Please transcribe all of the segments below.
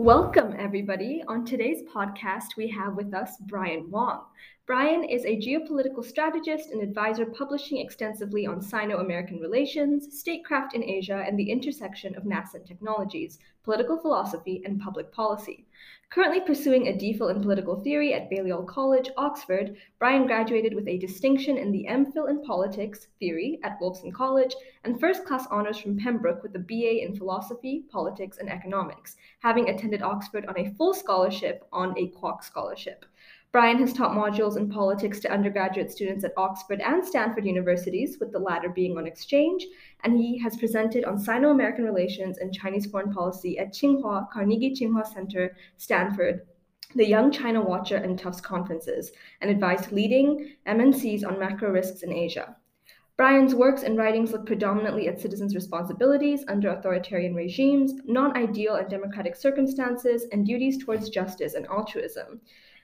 Welcome, everybody. On today's podcast, we have with us Brian Wong. Brian is a geopolitical strategist and advisor publishing extensively on Sino-American relations, statecraft in Asia, and the intersection of nascent technologies, political philosophy, and public policy. Currently pursuing a DPhil in political theory at Balliol College, Oxford, Brian graduated with a distinction in the MPhil in politics theory at Wolfson College and first-class honors from Pembroke with a BA in philosophy, politics, and economics, having attended Oxford on a full scholarship on a Kwok scholarship. Brian has taught modules in politics to undergraduate students at Oxford and Stanford universities, with the latter being on exchange, and he has presented on Sino-American relations and Chinese foreign policy at Tsinghua, Carnegie Tsinghua Center, Stanford, the Young China Watcher, and Tufts conferences, and advised leading MNCs on macro risks in Asia. Brian's works and writings look predominantly at citizens' responsibilities under authoritarian regimes, non-ideal and democratic circumstances, and duties towards justice and altruism.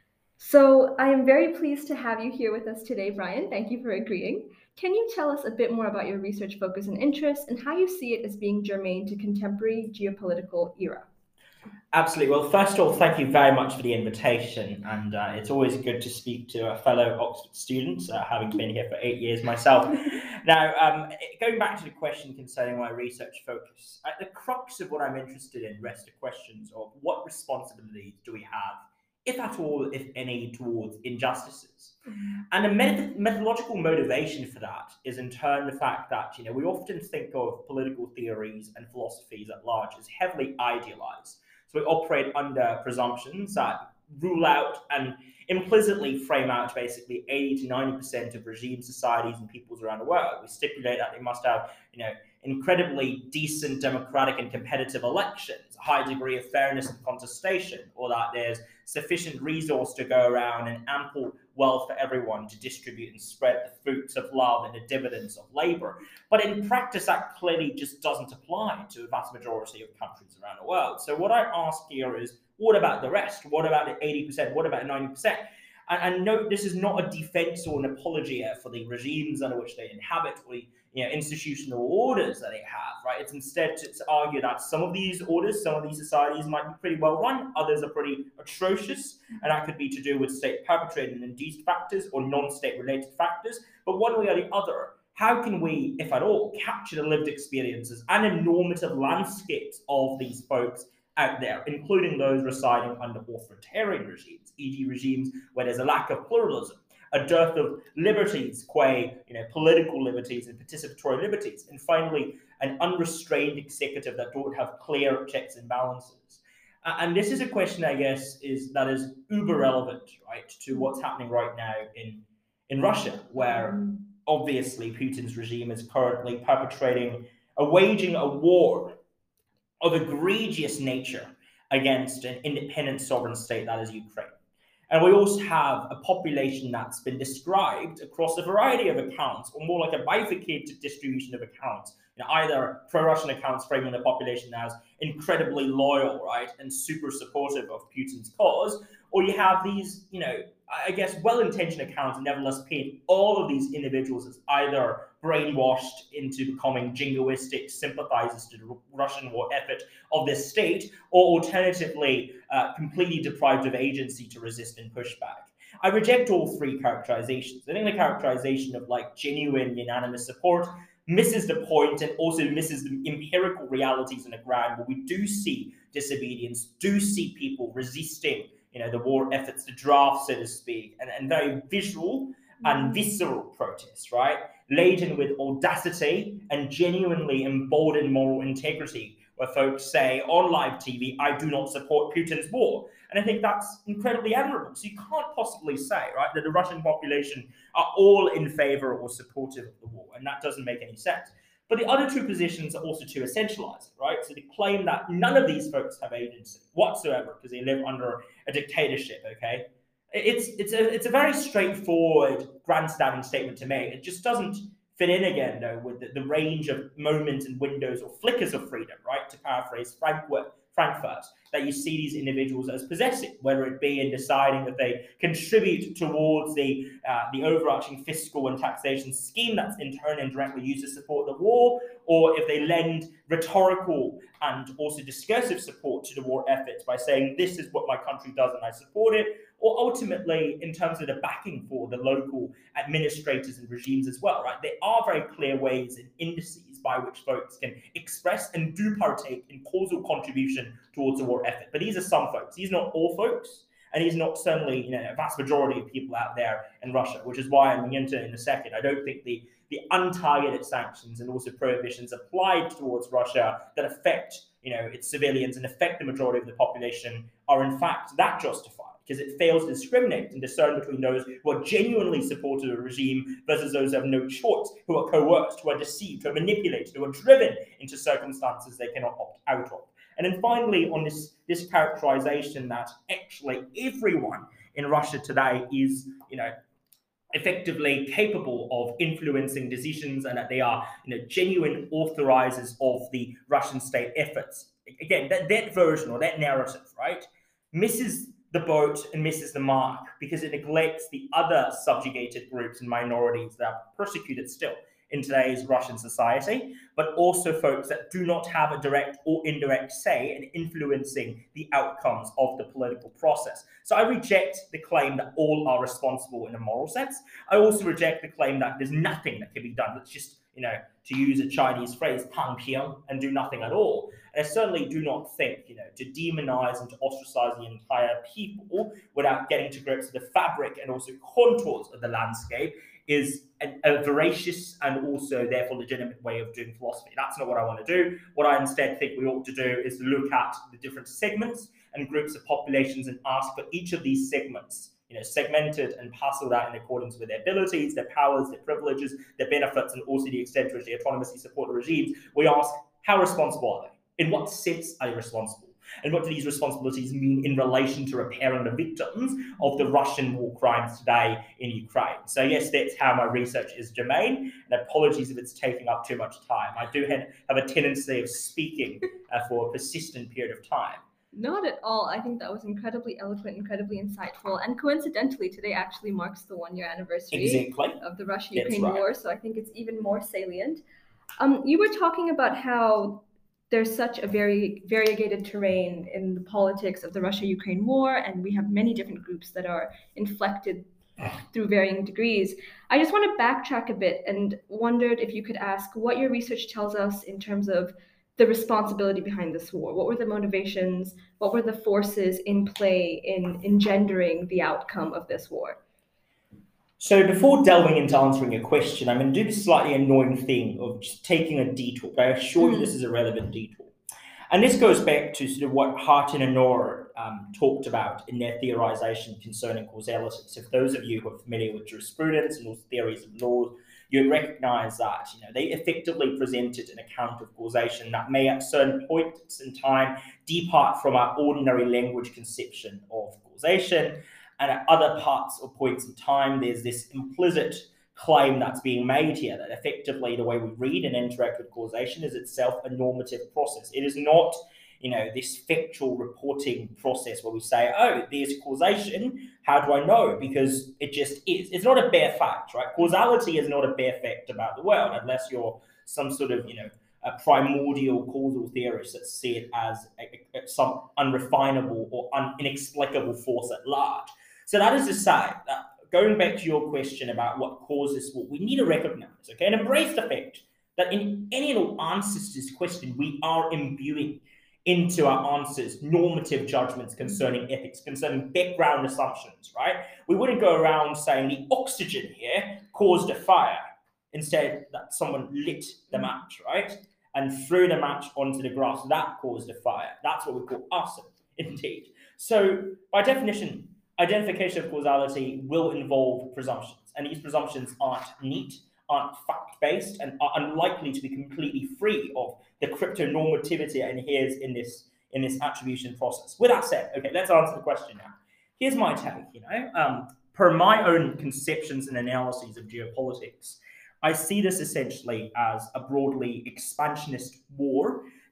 So I am very pleased to have you here with us today, Brian. Thank you for agreeing. Can you tell us a bit more about your research focus and interests and how you see it as being germane to contemporary geopolitical era? Absolutely. Well, first of all, thank you very much for the invitation. And it's always good to speak to a fellow Oxford student, having been here for 8 years myself. Now, going back to the question concerning my research focus, at the crux of what I'm interested in rests the questions of what responsibilities do we have, if at all, if any, towards injustices. And the methodological motivation for that is in turn the fact that, we often think of political theories and philosophies at large as heavily idealized. So we operate under presumptions that rule out and implicitly frame out basically 80 to 90% of regime societies and peoples around the world. We stipulate that they must have, incredibly decent democratic and competitive elections, a high degree of fairness and contestation, or that there's sufficient resource to go around and ample wealth for everyone to distribute and spread the fruits of love and the dividends of labor. But in practice, that clearly just doesn't apply to the vast majority of countries around the world. So what I ask here is, what about the rest? What about the 80%? What about 90%? And note, this is not a defense or an apology for the regimes under which they inhabit or the institutional orders that they have, right? It's instead to argue that some of these orders, some of these societies might be pretty well run, others are pretty atrocious, and that could be to do with state-perpetrated and induced factors or non-state related factors. But one way or the other, how can we, if at all, capture the lived experiences and the normative landscapes of these folks out there, including those residing under authoritarian regimes, e.g. regimes where there's a lack of pluralism, a dearth of liberties, qua political liberties and participatory liberties, and finally, an unrestrained executive that don't have clear checks and balances. And this is a question, I guess, that is uber relevant, right, to what's happening right now in Russia, where obviously Putin's regime is currently waging a war of egregious nature against an independent sovereign state that is Ukraine. And we also have a population that's been described across a variety of accounts, or more like a bifurcated distribution of accounts, either pro-Russian accounts framing the population as incredibly loyal, right, and super supportive of Putin's cause, or you have these, I guess, well-intentioned accounts nevertheless paint all of these individuals as either brainwashed into becoming jingoistic sympathizers to the Russian war effort of this state, or alternatively, completely deprived of agency to resist and push back. I reject all three characterizations. I think the characterization of genuine unanimous support misses the point and also misses the empirical realities on the ground, where we do see disobedience, do see people resisting the war efforts, the draft, so to speak, and very visual and visceral protests, right? Laden with audacity and genuinely emboldened moral integrity, where folks say on live TV, I do not support Putin's war. And I think that's incredibly admirable. So you can't possibly say, right, that the Russian population are all in favor or supportive of the war, and that doesn't make any sense. But the other two positions are also too essentialized, right? So they claim that none of these folks have agency whatsoever because they live under a dictatorship, okay? It's a very straightforward grandstanding statement to make. It just doesn't fit in again, though, with the range of moments and windows or flickers of freedom, right? To paraphrase Frankfurt, that you see these individuals as possessive, whether it be in deciding that they contribute towards the overarching fiscal and taxation scheme that's in turn indirectly used to support the war, or if they lend rhetorical and also discursive support to the war efforts by saying, this is what my country does and I support it, or ultimately in terms of the backing for the local administrators and regimes as well, right? There are very clear ways and indices by which folks can express and do partake in causal contribution towards the war effort. But these are some folks. These are not all folks, and these are not certainly a vast majority of people out there in Russia, which is why I'm going into in a second. I don't think the untargeted sanctions and also prohibitions applied towards Russia that affect its civilians and affect the majority of the population are in fact that justified, because it fails to discriminate and discern between those who are genuinely supportive of a regime versus those who have no choice, who are coerced, who are deceived, who are manipulated, who are driven into circumstances they cannot opt out of. And then finally, on this characterization that actually everyone in Russia today is, effectively capable of influencing decisions, and that they are, genuine authorizers of the Russian state efforts. Again, that version or that narrative, right, misses the boat and misses the mark, because it neglects the other subjugated groups and minorities that are persecuted still in today's Russian society, but also folks that do not have a direct or indirect say in influencing the outcomes of the political process. So I reject the claim that all are responsible in a moral sense. I also reject the claim that there's nothing that can be done. It's just, to use a Chinese phrase, tang piang, and do nothing at all. And I certainly do not think, to demonize and to ostracize the entire people without getting to grips with the fabric and also contours of the landscape is a voracious and also therefore legitimate way of doing philosophy. That's not what I want to do. What I instead think we ought to do is look at the different segments and groups of populations and ask for each of these segments, segmented and parceled out in accordance with their abilities, their powers, their privileges, their benefits, and also the extent to which they autonomously support the regimes. We ask, how responsible are they? In what sense are they responsible? And what do these responsibilities mean in relation to repairing the victims of the Russian war crimes today in Ukraine? So yes, that's how my research is germane, and apologies if it's taking up too much time. I do have a tendency of speaking for a persistent period of time. Not at all. I think that was incredibly eloquent, incredibly insightful. And coincidentally, today actually marks the 1-year anniversary of the Russia-Ukraine war. So I think it's even more salient. You were talking about how there's such a very variegated terrain in the politics of the Russia-Ukraine war, and we have many different groups that are inflected through varying degrees. I just want to backtrack a bit and wondered if you could ask what your research tells us in terms of the responsibility behind this war. What were the motivations? What were the forces in play in engendering the outcome of this war? So before delving into answering your question, I'm going to do this slightly annoying thing of just taking a detour, but I assure you this is a relevant detour. And this goes back to sort of what Hartin and Noor talked about in their theorization concerning causality. So for those of you who are familiar with jurisprudence and also theories of law, you'd recognize that they effectively presented an account of causation that may at certain points in time depart from our ordinary language conception of causation. And at other parts or points in time, there's this implicit claim that's being made here that effectively the way we read and interact with causation is itself a normative process. It is not, this factual reporting process where we say, oh, there's causation. How do I know? Because it just is. It's not a bare fact, right? Causality is not a bare fact about the world unless you're some sort of, a primordial causal theorist that see it as some unrefinable or inexplicable force at large. So that is to say that going back to your question about what causes war, we need to recognize, and embrace the fact that in any and all answers to this question, we are imbuing into our answers normative judgments concerning ethics, concerning background assumptions, right? We wouldn't go around saying the oxygen here caused a fire. Instead, that someone lit the match, right? And threw the match onto the grass. That caused a fire. That's what we call arson, indeed. So, by definition, identification of causality will involve presumptions. And these presumptions aren't neat, aren't fact-based, and are unlikely to be completely free of the cryptonormativity it inheres in this attribution process. With that said, okay, let's answer the question now. Here's my take, per my own conceptions and analyses of geopolitics, I see this essentially as a broadly expansionist war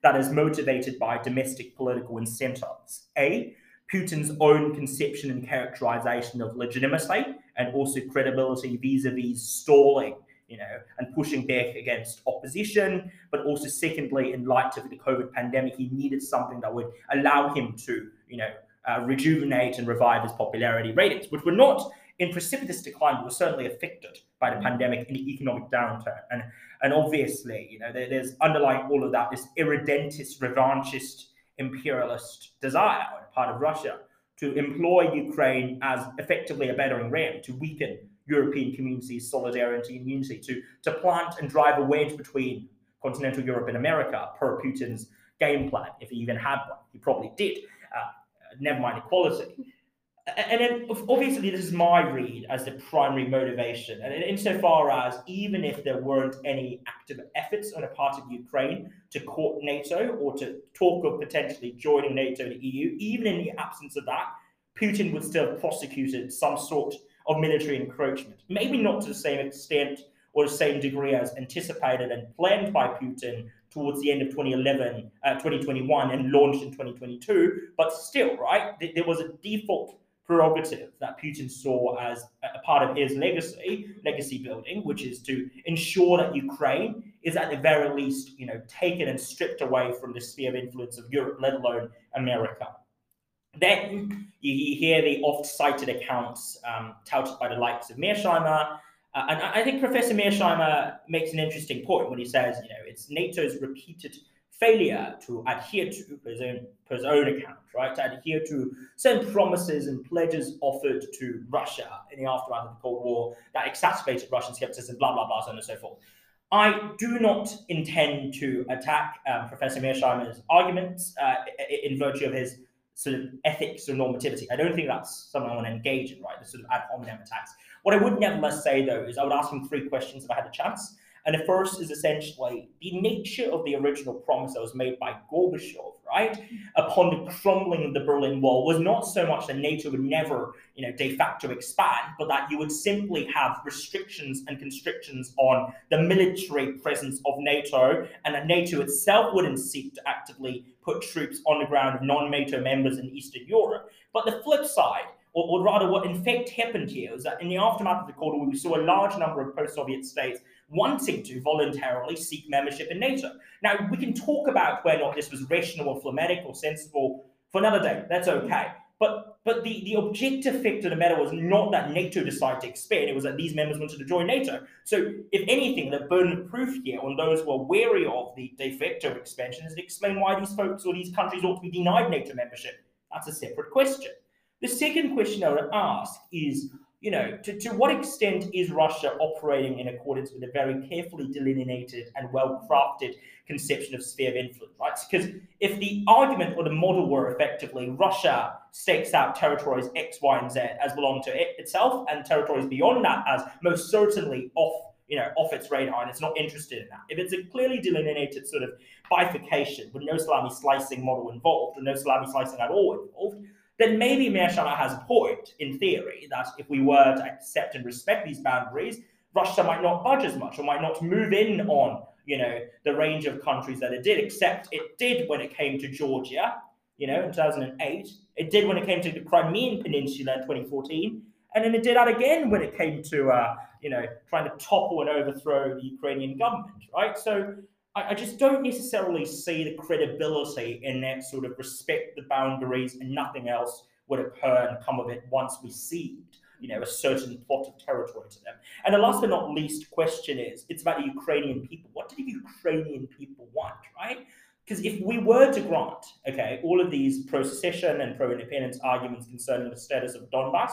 that is motivated by domestic political incentives. A, Putin's own conception and characterization of legitimacy and also credibility vis-a-vis stalling, and pushing back against opposition. But also, secondly, in light of the COVID pandemic, he needed something that would allow him to, rejuvenate and revive his popularity ratings, which were not in precipitous decline, but were certainly affected by the pandemic and the economic downturn. And obviously, there's underlying all of that this irredentist, revanchist, imperialist desire on the part of Russia to employ Ukraine as effectively a battering ram, to weaken European communities' solidarity and unity, to plant and drive a wedge between continental Europe and America per Putin's game plan, if he even had one. He probably did. Never mind equality. And then, obviously, this is my read as the primary motivation. And insofar as even if there weren't any active efforts on the part of Ukraine to court NATO or to talk of potentially joining NATO and the EU, even in the absence of that, Putin would still have prosecuted some sort of military encroachment. Maybe not to the same extent or the same degree as anticipated and planned by Putin towards the end of 2021 and launched in 2022, but still, right, there was a default prerogative that Putin saw as a part of his legacy building, which is to ensure that Ukraine is at the very least, taken and stripped away from the sphere of influence of Europe, let alone America. Then you hear the oft-cited accounts touted by the likes of Mearsheimer, and I think Professor Mearsheimer makes an interesting point when he says, it's NATO's repeated failure to adhere to, per his own account, right, to adhere to certain promises and pledges offered to Russia in the aftermath of the Cold War that exacerbated Russian skepticism, blah, blah, blah, so on and so forth. I do not intend to attack Professor Mearsheimer's arguments in virtue of his sort of ethics or normativity. I don't think that's something I want to engage in, right, the sort of ad hominem attacks. What I would nevertheless say, though, is I would ask him 3 questions if I had a chance. And the first is essentially the nature of the original promise that was made by Gorbachev, right, upon the crumbling of the Berlin Wall was not so much that NATO would never, de facto expand, but that you would simply have restrictions and constrictions on the military presence of NATO, and that NATO itself wouldn't seek to actively put troops on the ground of non-NATO members in Eastern Europe. But the flip side, or rather what in fact happened here, is that in the aftermath of the Cold War, we saw a large number of post-Soviet states wanting to voluntarily seek membership in NATO. Now, we can talk about whether or not this was rational or phlegmatic or sensible for another day. That's okay. But the objective fact of the matter was not that NATO decided to expand. It was that these members wanted to join NATO. So, if anything, the burden of proof here on those who are wary of the de facto expansion is to explain why these folks or these countries ought to be denied NATO membership. That's a separate question. The second question I would ask is, to what extent is Russia operating in accordance with a very carefully delineated and well-crafted conception of sphere of influence, right? Because if the argument or the model were effectively Russia stakes out territories X, Y, and Z as belong to it itself, and territories beyond that as most certainly off its radar, and it's not interested in that. If it's a clearly delineated sort of bifurcation with no salami slicing model involved, or no salami slicing at all involved, then maybe Mearsheimer has a point, in theory, that if we were to accept and respect these boundaries, Russia might not budge as much or might not move in on, the range of countries that it did, except it did when it came to Georgia, in 2008. It did when it came to the Crimean Peninsula in 2014. And then it did that again when it came to, trying to topple and overthrow the Ukrainian government, right? So I just don't necessarily see the credibility in that sort of respect the boundaries and nothing else would occur and come of it once we cede, a certain plot of territory to them. And the last but not least question is, it's about the Ukrainian people. What do the Ukrainian people want, right? Because if we were to grant, all of these pro-secession and pro-independence arguments concerning the status of Donbass,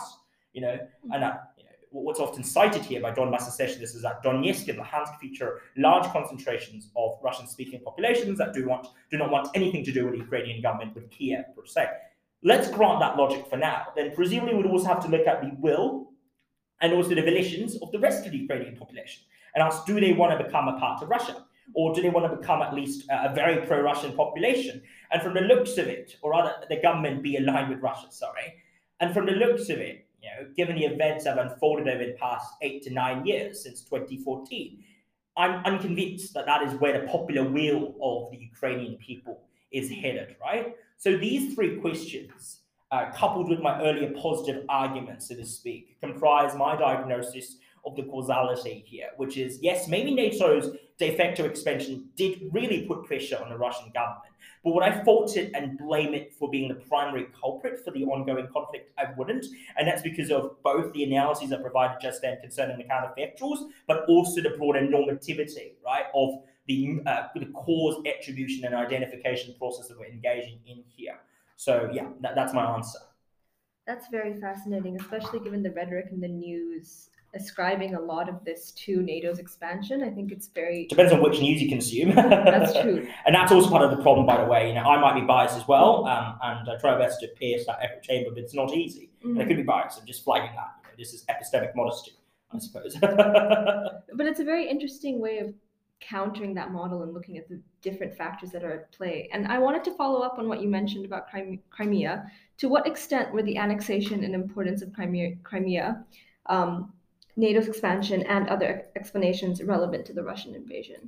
and that, what's often cited here by Donbass secessionists is that Donetsk and Luhansk feature large concentrations of Russian-speaking populations that do not want anything to do with the Ukrainian government, with Kiev per se. Let's grant that logic for now. Then presumably we'd also have to look at the will and also the volitions of the rest of the Ukrainian population and ask, do they want to become a part of Russia? Or do they want to become at least a very pro-Russian population? And from the looks of it, or rather the government be aligned with Russia, and from the looks of it, given the events that have unfolded over the past 8 to 9 years since 2014, I'm unconvinced that that is where the popular will of the Ukrainian people is headed, right? So these three questions, coupled with my earlier positive arguments, so to speak, comprise my diagnosis of the causality here, which is, yes, maybe NATO's de facto expansion did really put pressure on the Russian government. But would I fault it and blame it for being the primary culprit for the ongoing conflict? I wouldn't. And that's because of both the analyses I provided just then concerning the counterfactuals, but also the broader normativity, right, of the cause attribution and identification process that we're engaging in here. So yeah, that's my answer. That's very fascinating, especially given the rhetoric in the news ascribing a lot of this to NATO's expansion. I think it's very... Depends on which news you consume. That's true. And that's also part of the problem, by the way. I might be biased as well, and I try my best to pierce that echo chamber, but it's not easy. And I could be biased. I'm just flagging that. This is epistemic modesty, I suppose. But it's a very interesting way of countering that model and looking at the different factors that are at play. And I wanted to follow up on what you mentioned about Crimea. To what extent were the annexation and importance of Crimea, NATO's expansion, and other explanations relevant to the Russian invasion?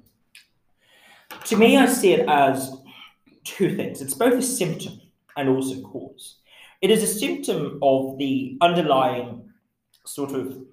To me, I see it as two things. It's both a symptom and also cause. It is a symptom of the underlying sort of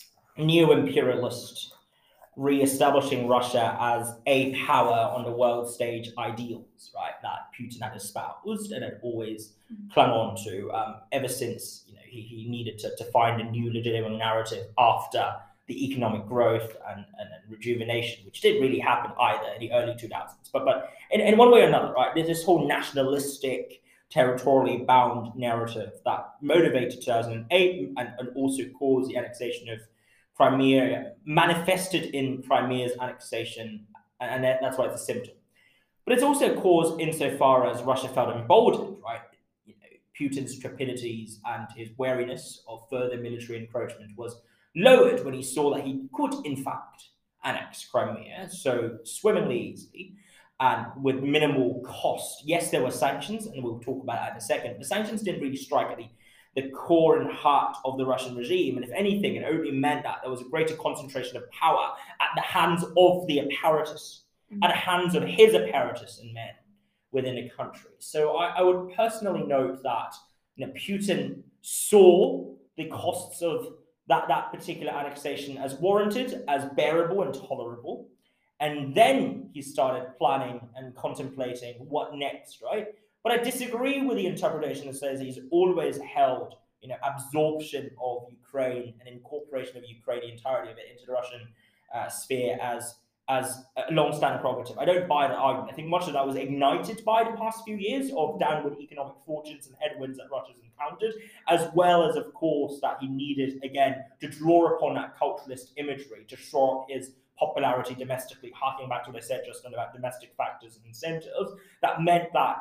neo-imperialist re-establishing Russia as a power on the world stage ideals, right, that Putin had espoused and had always clung on to ever since he needed to find a new legitimate narrative after the economic growth and rejuvenation, which didn't really happen either in the early 2000s. But in one way or another, right, there's this whole nationalistic, territorially bound narrative that motivated 2008 and also caused the annexation of Crimea, manifested in Crimea's annexation, and that's why it's a symptom. But it's also a cause insofar as Russia felt emboldened, right? Putin's trepidities and his wariness of further military encroachment was lowered when he saw that he could, in fact, annex Crimea so swimmingly easily and with minimal cost. Yes, there were sanctions, and we'll talk about that in a second. The sanctions didn't really strike at the core and heart of the Russian regime. And if anything, it only meant that there was a greater concentration of power at the hands of the apparatus, at the hands of his apparatus and men within the country. So I would personally note that Putin saw the costs of that particular annexation as warranted, as bearable and tolerable. And then he started planning and contemplating what next, right? But I disagree with the interpretation that says he's always held, absorption of Ukraine and incorporation of Ukraine, the entirety of it, into the Russian sphere as a long-standing prerogative. I don't buy that argument. I think much of that was ignited by the past few years of downward economic fortunes and headwinds that Russia's encountered, as well as, of course, that he needed, again, to draw upon that culturalist imagery to shore up his popularity domestically, harking back to what I said just about domestic factors and incentives. That meant that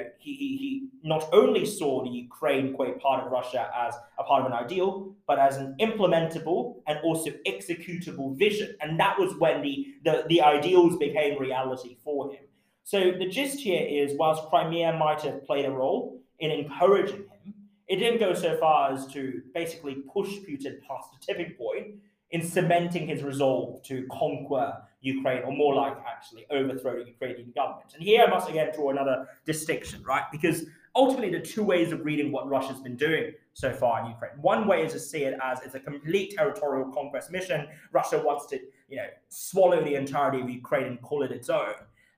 he not only saw the Ukraine quite part of Russia as a part of an ideal, but as an implementable and also executable vision. And that was when the ideals became reality for him. So the gist here is, whilst Crimea might have played a role in encouraging him, it didn't go so far as to basically push Putin past the tipping point in cementing his resolve to conquer Ukraine, or more like actually overthrow the Ukrainian government. And here I must again draw another distinction, right? Because ultimately there are two ways of reading what Russia's been doing so far in Ukraine. One way is to see it as it's a complete territorial conquest mission. Russia wants to, swallow the entirety of Ukraine and call it its own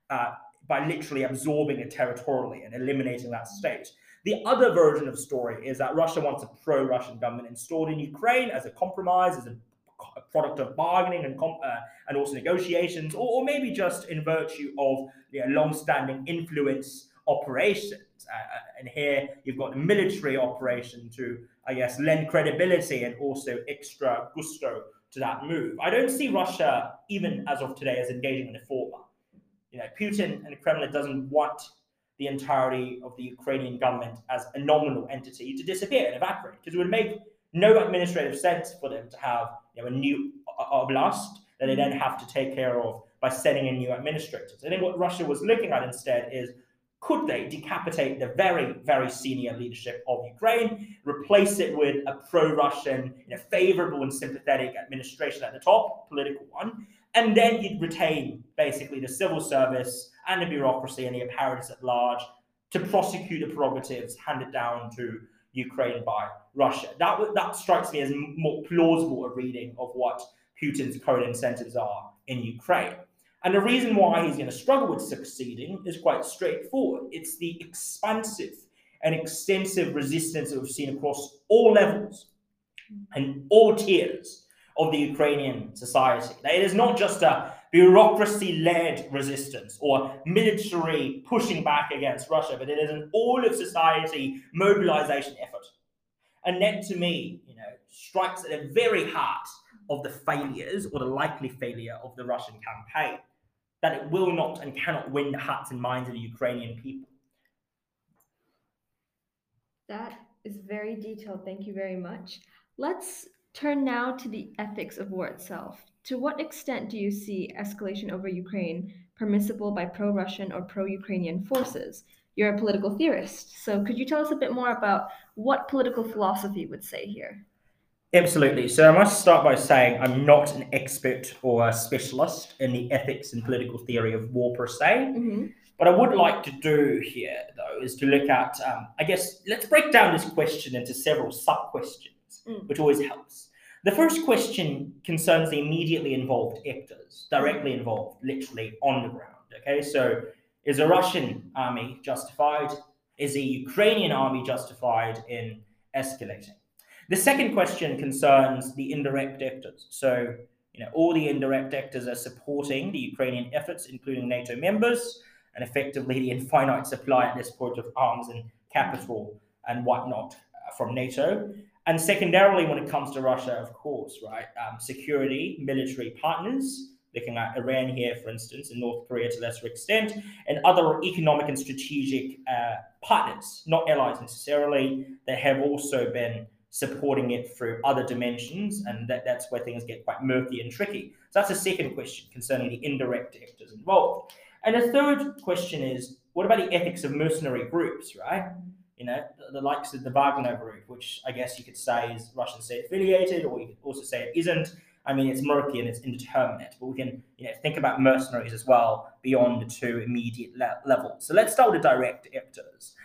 by literally absorbing it territorially and eliminating that state. The other version of the story is that Russia wants a pro-Russian government installed in Ukraine as a compromise, as a product of bargaining and also negotiations, or maybe just in virtue of long-standing influence operations. And here you've got the military operation to, I guess, lend credibility and also extra gusto to that move. I don't see Russia, even as of today, as engaging in the former. Putin and the Kremlin doesn't want the entirety of the Ukrainian government as a nominal entity to disappear and evaporate, because it would make no administrative sense for them to have a new oblast that they then have to take care of by sending in new administrators. I think what Russia was looking at instead is, could they decapitate the very, very senior leadership of Ukraine, replace it with a pro-Russian, favorable and sympathetic administration at the top, political one, And then you'd retain basically the civil service and the bureaucracy and the apparatus at large to prosecute the prerogatives handed down to Ukraine by Russia. That strikes me as more plausible a reading of what Putin's current incentives are in Ukraine. And the reason why he's going to struggle with succeeding is quite straightforward. It's the expansive and extensive resistance that we've seen across all levels and all tiers of the Ukrainian society. Now, it is not just a bureaucracy-led resistance or military pushing back against Russia, but it is an all-of-society mobilization effort. And that, to me, strikes at the very heart of the failures or the likely failure of the Russian campaign, that it will not and cannot win the hearts and minds of the Ukrainian people. That is very detailed. Thank you very much. Let's turn now to the ethics of war itself. To what extent do you see escalation over Ukraine permissible by pro-Russian or pro-Ukrainian forces? You're a political theorist, so could you tell us a bit more about what political philosophy would say here? Absolutely. So I must start by saying I'm not an expert or a specialist in the ethics and political theory of war per se. Mm-hmm. What I would like to do here, though, is to look at, let's break down this question into several sub-questions, which always helps. The first question concerns the immediately involved actors, directly involved, literally on the ground. Okay, so is a Russian army justified? Is a Ukrainian army justified in escalating? The second question concerns the indirect actors. So, all the indirect actors are supporting the Ukrainian efforts, including NATO members, and effectively the infinite supply at this point of arms and capital and whatnot from NATO. And secondarily, when it comes to Russia, of course, right, security, military partners, looking at Iran here, for instance, and North Korea to a lesser extent, and other economic and strategic partners, not allies necessarily, that have also been supporting it through other dimensions, and that's where things get quite murky and tricky. So that's the second question concerning the indirect actors involved. And the third question is, what about the ethics of mercenary groups, right? The likes of the Wagner Group, which I guess you could say is Russian state affiliated, or you could also say it isn't. I mean, it's murky and it's indeterminate, but we can think about mercenaries as well beyond the two immediate levels. So let's start with the direct actors.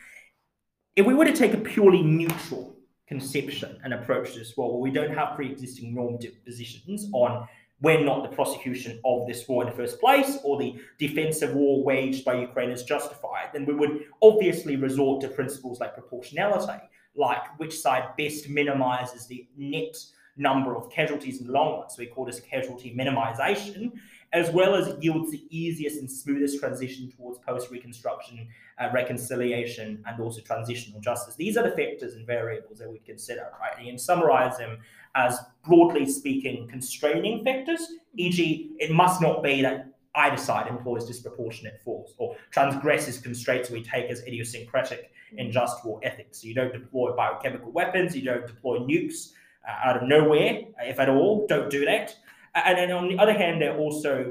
If we were to take a purely neutral conception and approach this war, where we don't have pre-existing normative positions on when not the prosecution of this war in the first place or the defensive war waged by Ukraine is justified, then we would obviously resort to principles like proportionality, like which side best minimizes the net number of casualties in the long run. So we call this casualty minimization, as well as it yields the easiest and smoothest transition towards post-reconstruction, reconciliation, and also transitional justice. These are the factors and variables that we'd consider, right? And you can summarize them as, broadly speaking, constraining factors, e.g., it must not be that either side employs disproportionate force or transgresses constraints we take as idiosyncratic in just war ethics. So you don't deploy biochemical weapons, you don't deploy nukes out of nowhere, if at all, don't do that. And then on the other hand, there are also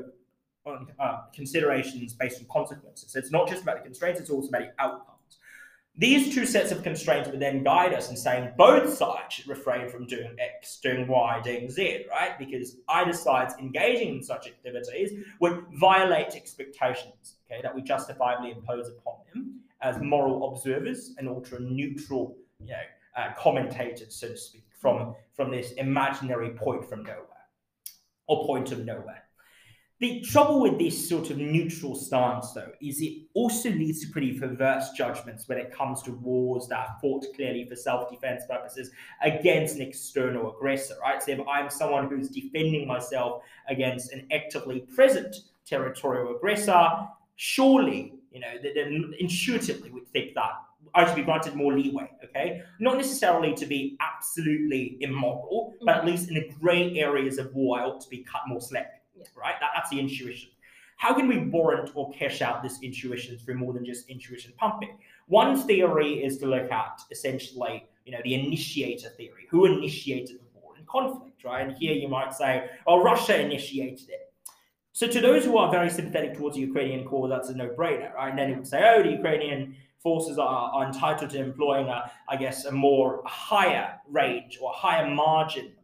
considerations based on consequences. So it's not just about the constraints, it's also about the outcomes. These two sets of constraints would then guide us in saying both sides should refrain from doing X, doing Y, doing Z, right? Because either side's engaging in such activities would violate expectations, okay, that we justifiably impose upon them as moral observers and ultra-neutral, commentators, so to speak, from this imaginary point from nowhere, or point of nowhere. The trouble with this sort of neutral stance, though, is it also leads to pretty perverse judgments when it comes to wars that are fought clearly for self-defense purposes against an external aggressor, right? So if I'm someone who's defending myself against an actively present territorial aggressor, surely, they intuitively would think that I should be granted more leeway, okay? Not necessarily to be absolutely immoral, but at least in the grey areas of war, I ought to be cut more slack. Right? That's the intuition. How can we warrant or cash out this intuition through more than just intuition pumping? One theory is to look at essentially, the initiator theory. Who initiated the war and conflict, right? And here you might say, well, Russia initiated it. So to those who are very sympathetic towards the Ukrainian cause, that's a no-brainer, right? And then you would say, oh, the Ukrainian forces are entitled to employing a more higher range or higher margin of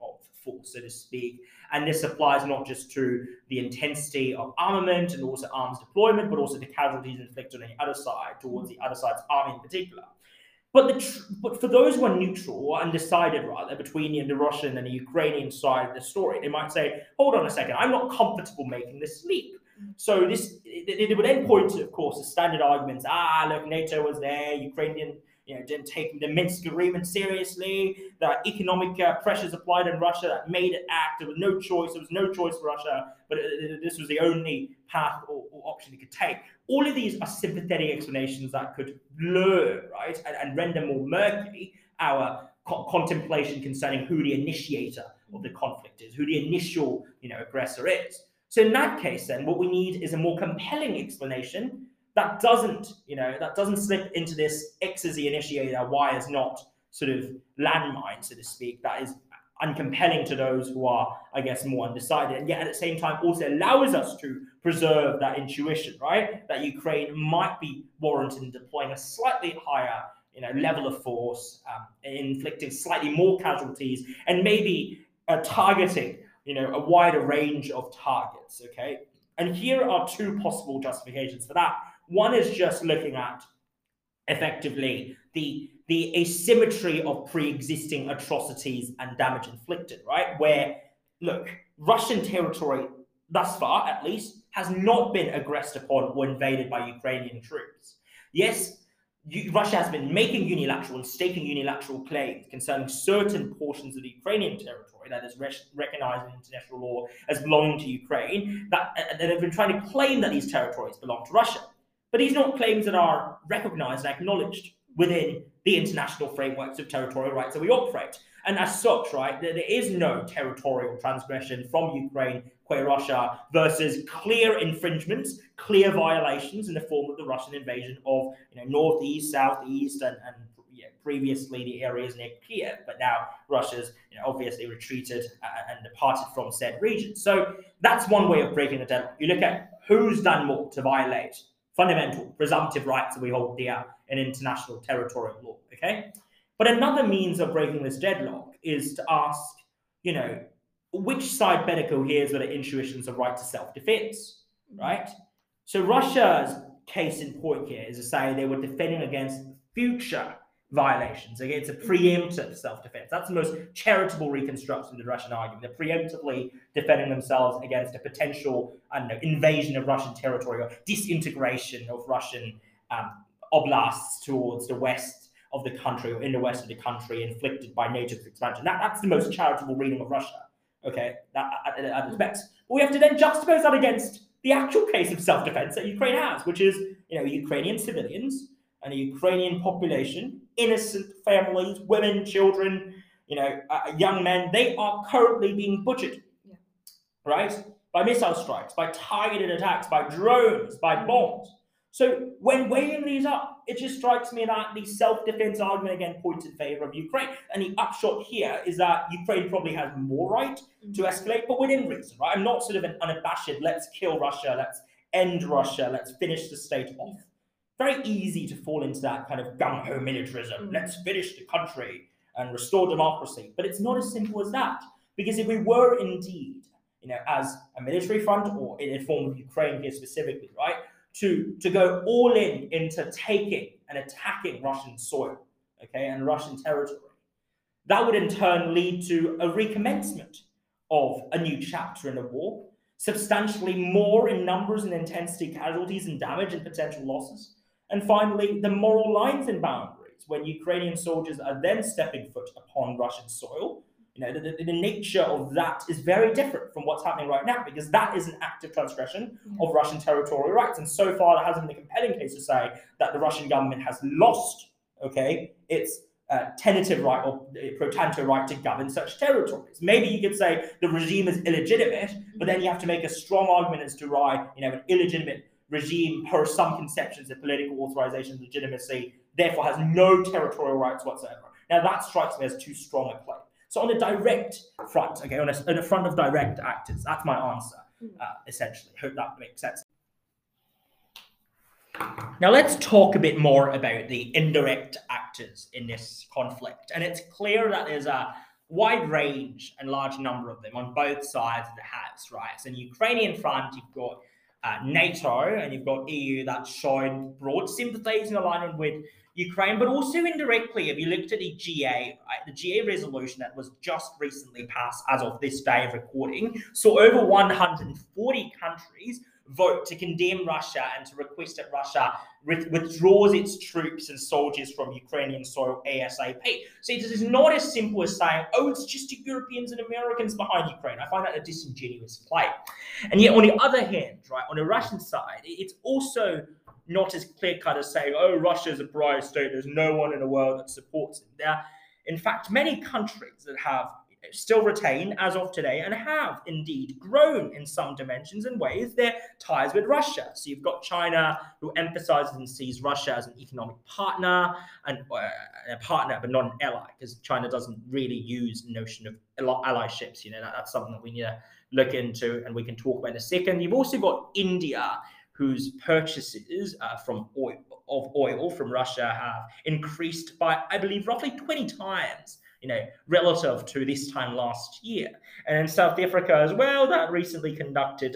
force, so to speak. And this applies not just to the intensity of armament and also arms deployment, but also the casualties inflicted on the other side, towards the other side's army in particular. But for those who are neutral or undecided, rather, between the Russian and the Ukrainian side of the story, they might say, hold on a second, I'm not comfortable making this leap. So they would then point to, of course, the standard arguments. Look, NATO was there, Ukrainian didn't take the Minsk agreement seriously. The economic pressures applied on Russia that made it act. There was no choice. There was no choice for Russia, but this was the only path or option it could take. All of these are sympathetic explanations that could blur, right, and render more murky our contemplation concerning who the initiator of the conflict is, who the initial aggressor is. So in that case, then, what we need is a more compelling explanation that doesn't slip into this X is the initiator, Y is not sort of landmine, so to speak, that is uncompelling to those who are, I guess, more undecided, and yet at the same time also allows us to preserve that intuition, right? That Ukraine might be warranted in deploying a slightly higher level of force, inflicting slightly more casualties, and maybe targeting a wider range of targets, okay? And here are two possible justifications for that. One is just looking at, effectively, the asymmetry of pre-existing atrocities and damage inflicted, right? Where, look, Russian territory, thus far at least, has not been aggressed upon or invaded by Ukrainian troops. Yes, Russia has been making unilateral and staking unilateral claims concerning certain portions of the Ukrainian territory that is recognized in international law as belonging to Ukraine, that have been trying to claim that these territories belong to Russia. But these are not claims that are recognized and acknowledged within the international frameworks of territorial rights that we operate. And as such, right, there is no territorial transgression from Ukraine, qua Russia, versus clear infringements, clear violations in the form of the Russian invasion of northeast, southeast, and previously the areas near Kiev. But now Russia's obviously retreated and departed from said region. So that's one way of breaking the deadlock. You look at who's done more to violate fundamental presumptive rights that we hold dear in international territorial law, okay? But another means of breaking this deadlock is to ask, which side better coheres with the intuitions of right to self-defense, right? So Russia's case in point here is to say they were defending against future violations, against a preemptive self-defense. That's the most charitable reconstruction of the Russian argument. They're preemptively defending themselves against a potential invasion of Russian territory or disintegration of Russian oblasts towards the west of the country or in the west of the country inflicted by NATO expansion. That's the most charitable reading of Russia, okay, at its best. But we have to then juxtapose that against the actual case of self-defense that Ukraine has, which is, Ukrainian civilians and a Ukrainian population, innocent families, women, children, young men, they are currently being butchered, right? By missile strikes, by targeted attacks, by drones, by bombs. So when weighing these up, it just strikes me that the self-defense argument again points in favor of Ukraine. And the upshot here is that Ukraine probably has more right to escalate, but within reason, right? I'm not sort of an unabashed, let's kill Russia, let's end Russia, let's finish the state off. Very easy to fall into that kind of gung-ho militarism. Let's finish the country and restore democracy. But it's not as simple as that. Because if we were indeed, as a military front or in a form of Ukraine here specifically, right, to go all in into taking and attacking Russian soil, okay, and Russian territory, that would in turn lead to a recommencement of a new chapter in the war, substantially more in numbers and intensity, casualties and damage and potential losses. And finally, the moral lines and boundaries, when Ukrainian soldiers are then stepping foot upon Russian soil, the nature of that is very different from what's happening right now, because that is an active transgression of Russian territorial rights. And so far, there hasn't been a compelling case to say that the Russian government has lost, its tentative right or pro tanto right to govern such territories. Maybe you could say the regime is illegitimate, but then you have to make a strong argument as to why, an illegitimate regime, per some conceptions of political authorization and legitimacy, therefore has no territorial rights whatsoever. Now, that strikes me as too strong a claim. So on a direct front, on a front of direct actors, that's my answer, essentially. Hope that makes sense. Now let's talk a bit more about the indirect actors in this conflict. And it's clear that there's wide range and large number of them on both sides of the house, right? So in the Ukrainian front, you've got NATO and you've got EU that showed broad sympathies in alignment with Ukraine, but also indirectly, if you looked at the GA, right, the GA resolution that was just recently passed as of this day of recording, saw over 140 countries vote to condemn Russia and to request that Russia withdraws its troops and soldiers from Ukrainian soil ASAP. See, this is not as simple as saying, oh, it's just the Europeans and Americans behind Ukraine. I find that a disingenuous play. And yet, on the other hand, right, on the Russian side, it's also not as clear-cut as saying, oh, Russia is a pariah state, there's no one in the world that supports it. There are, in fact, many countries that have still retain, as of today, and have indeed grown in some dimensions and ways, their ties with Russia. So you've got China, who emphasizes and sees Russia as an economic partner, and a partner, but not an ally, because China doesn't really use the notion of allyships. You know, that's something that we need to look into, and we can talk about in a second. You've also got India, whose purchases of oil from Russia have increased by, I believe, roughly 20 times, relative to this time last year. And in South Africa as well, that recently conducted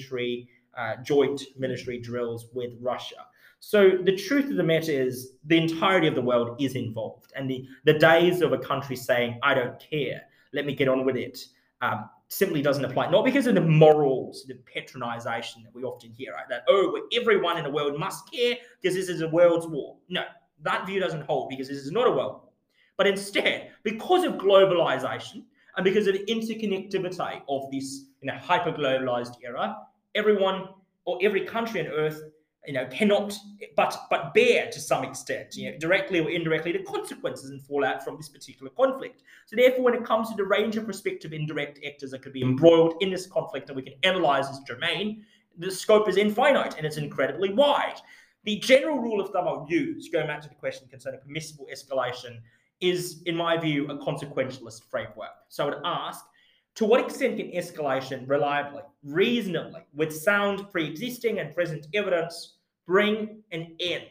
joint military drills with Russia. So the truth of the matter is the entirety of the world is involved. And the days of a country saying, I don't care, let me get on with it, simply doesn't apply. Not because of the morals, the patronization that we often hear, right? That, everyone in the world must care because this is a world's war. No, that view doesn't hold because this is not a world war. But instead, because of globalization and because of the interconnectivity of this hyper-globalized era, everyone or every country on earth cannot but bear to some extent, directly or indirectly, the consequences and fallout from this particular conflict. So therefore, when it comes to the range of prospective indirect actors that could be embroiled in this conflict that we can analyze as germane, the scope is infinite and it's incredibly wide. The general rule of thumb I would use, going back to the question concerning permissible escalation, is, in my view, a consequentialist framework. So I would ask, to what extent can escalation reliably, reasonably, with sound pre-existing and present evidence, bring an end,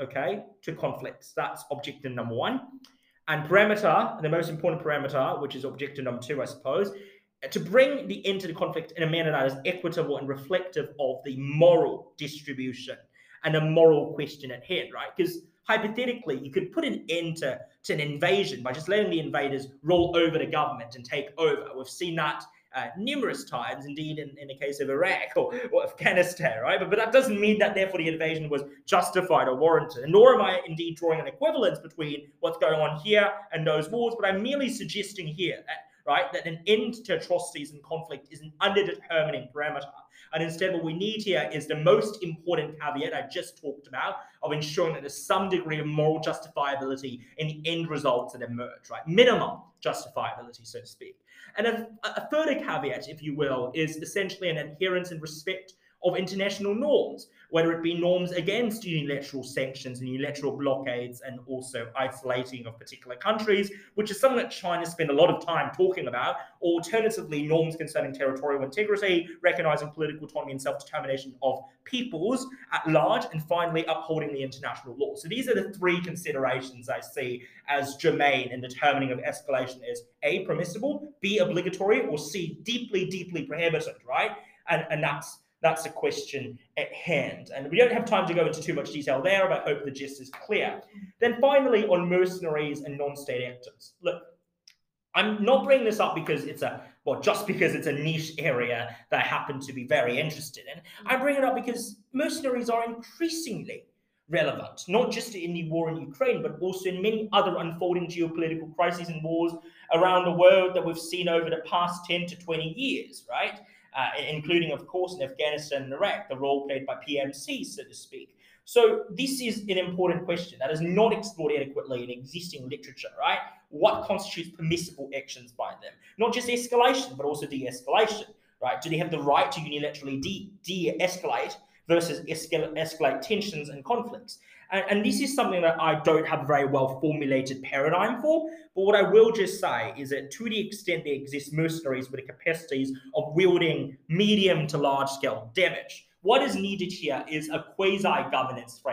to conflicts? That's objective number one. And parameter, the most important parameter, which is objective number two, I suppose, to bring the end to the conflict in a manner that is equitable and reflective of the moral distribution and the moral question at hand, right? Because hypothetically, you could put an end to an invasion by just letting the invaders roll over the government and take over. We've seen that numerous times, indeed, in the case of Iraq or Afghanistan, right? But that doesn't mean that, therefore, the invasion was justified or warranted. And nor am I, indeed, drawing an equivalence between what's going on here and those wars, but I'm merely suggesting here that an end to atrocities and conflict is an underdetermining parameter. And instead, what we need here is the most important caveat I just talked about of ensuring that there's some degree of moral justifiability in the end results that emerge, right? Minimum justifiability, so to speak. And a further caveat, if you will, is essentially an adherence and respect of international norms, whether it be norms against unilateral sanctions and unilateral blockades and also isolating of particular countries, which is something that China spent a lot of time talking about, or alternatively norms concerning territorial integrity, recognizing political autonomy and self-determination of peoples at large, and finally upholding the international law. So these are the three considerations I see as germane in determining if escalation is A, permissible, B, obligatory, or C, deeply, deeply prohibited, right? And that's the question at hand. And we don't have time to go into too much detail there, but I hope the gist is clear. Then finally, on mercenaries and non-state actors. Look, I'm not bringing this up because just because it's a niche area that I happen to be very interested in. I bring it up because mercenaries are increasingly relevant, not just in the war in Ukraine, but also in many other unfolding geopolitical crises and wars around the world that we've seen over the past 10 to 20 years, right? Including, of course, in Afghanistan and Iraq, the role played by PMC, so to speak. So this is an important question that is not explored adequately in existing literature, right? What constitutes permissible actions by them? Not just escalation, but also de-escalation, right? Do they have the right to unilaterally de-escalate versus escalate tensions and conflicts? And this is something that I don't have a very well formulated paradigm for, but what I will just say is that to the extent there exist mercenaries with the capacities of wielding medium to large scale damage, what is needed here is a quasi-governance framework.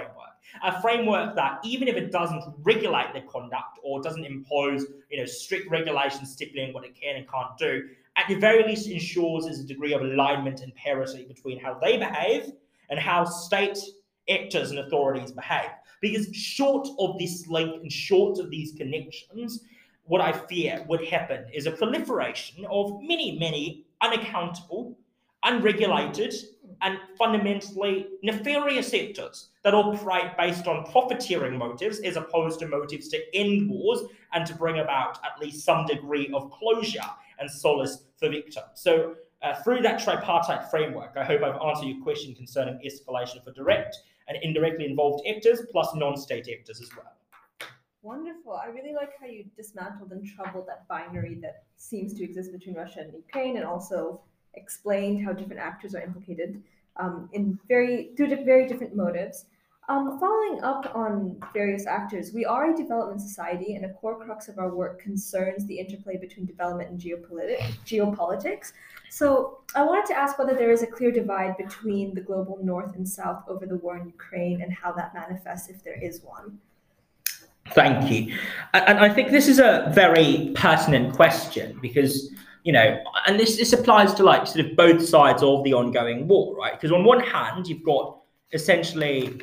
A framework that, even if it doesn't regulate their conduct or doesn't impose, strict regulations stipulating what it can and can't do, at the very least ensures there's a degree of alignment and parity between how they behave and how state actors and authorities behave. Because short of this link and short of these connections, what I fear would happen is a proliferation of many, many unaccountable, unregulated, and fundamentally nefarious sectors that operate based on profiteering motives as opposed to motives to end wars and to bring about at least some degree of closure and solace for victims. So through that tripartite framework, I hope I've answered your question concerning escalation for direct and indirectly involved actors plus non-state actors as well. Wonderful. I really like how you dismantled and troubled that binary that seems to exist between Russia and Ukraine, and also explained how different actors are implicated in very different motives. Following up on various actors, we are a development society, and a core crux of our work concerns the interplay between development and geopolitics. So I wanted to ask whether there is a clear divide between the global north and south over the war in Ukraine, and how that manifests, if there is one. Thank you. And I think this is a very pertinent question because, and this applies to like sort of both sides of the ongoing war, right? Because on one hand, you've got essentially,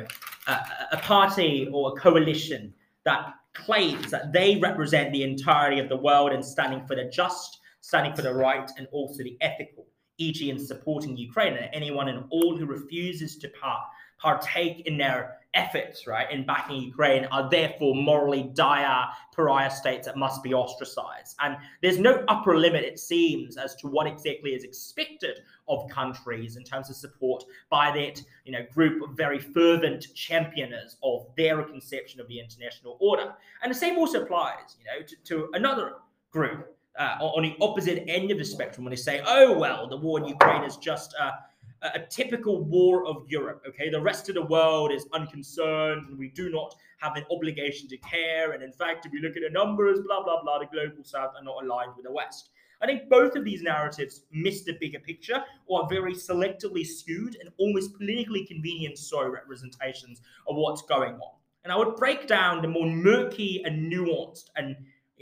a party or a coalition that claims that they represent the entirety of the world and standing for the just, standing for the right, and also the ethical, e.g. in supporting Ukraine, and anyone and all who refuses to partake in their efforts, right, in backing Ukraine are therefore morally dire pariah states that must be ostracized. And there's no upper limit, it seems, as to what exactly is expected of countries in terms of support by that, group of very fervent championers of their conception of the international order. And the same also applies, to another group on the opposite end of the spectrum when they say, oh, well, the war in Ukraine is just a typical war of Europe, okay? The rest of the world is unconcerned and we do not have an obligation to care. And in fact, if we look at the numbers, blah, blah, blah, the global south are not aligned with the West. I think both of these narratives miss the bigger picture or are very selectively skewed and almost politically convenient representations of what's going on. And I would break down the more murky and nuanced and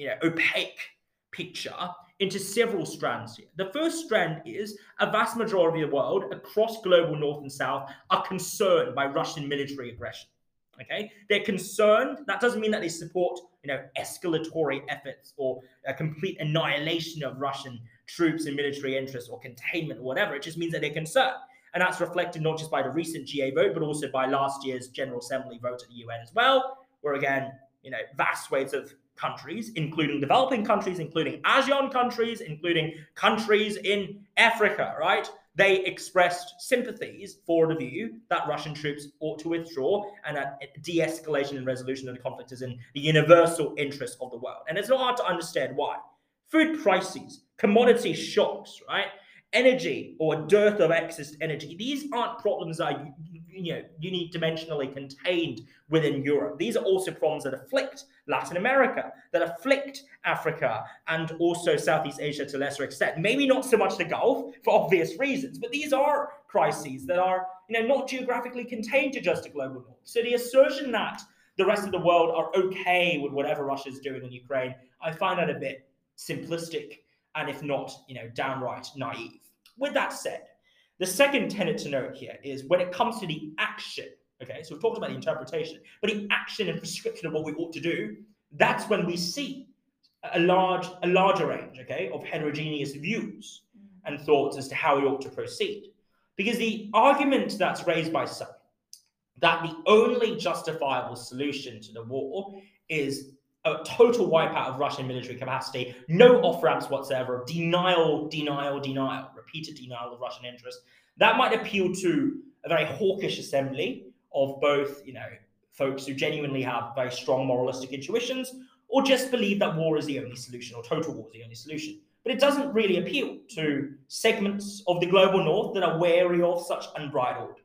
opaque picture into several strands here. The first strand is a vast majority of the world across global north and south are concerned by Russian military aggression. Okay, they're concerned. That doesn't mean that they support, escalatory efforts or a complete annihilation of Russian troops and military interests or containment or whatever. It just means that they're concerned. And that's reflected not just by the recent GA vote, but also by last year's General Assembly vote at the UN as well, where again, vast swathes of countries, including developing countries, including ASEAN countries, including countries in Africa, right? They expressed sympathies for the view that Russian troops ought to withdraw and that de-escalation and resolution of the conflict is in the universal interest of the world. And it's not hard to understand why. Food prices, commodity shocks, right? Energy or dearth of access to energy. These aren't problems that are unidimensionally contained within Europe. These are also problems that afflict Latin America, that afflict Africa, and also Southeast Asia to a lesser extent. Maybe not so much the Gulf for obvious reasons, but these are crises that are not geographically contained to just the global north. So the assertion that the rest of the world are okay with whatever Russia is doing in Ukraine, I find that a bit simplistic and if not, downright naive. With that said, the second tenet to note here is when it comes to the action, okay, so we've talked about the interpretation, but the action and prescription of what we ought to do, that's when we see a larger range, okay, of heterogeneous views and thoughts as to how we ought to proceed. Because the argument that's raised by some, that the only justifiable solution to the war is a total wipeout of Russian military capacity, no off-ramps whatsoever, denial, repeated denial of Russian interests. That might appeal to a very hawkish assembly of both, folks who genuinely have very strong moralistic intuitions, or just believe that war is the only solution, or total war is the only solution. But it doesn't really appeal to segments of the global north that are wary of such unbridled,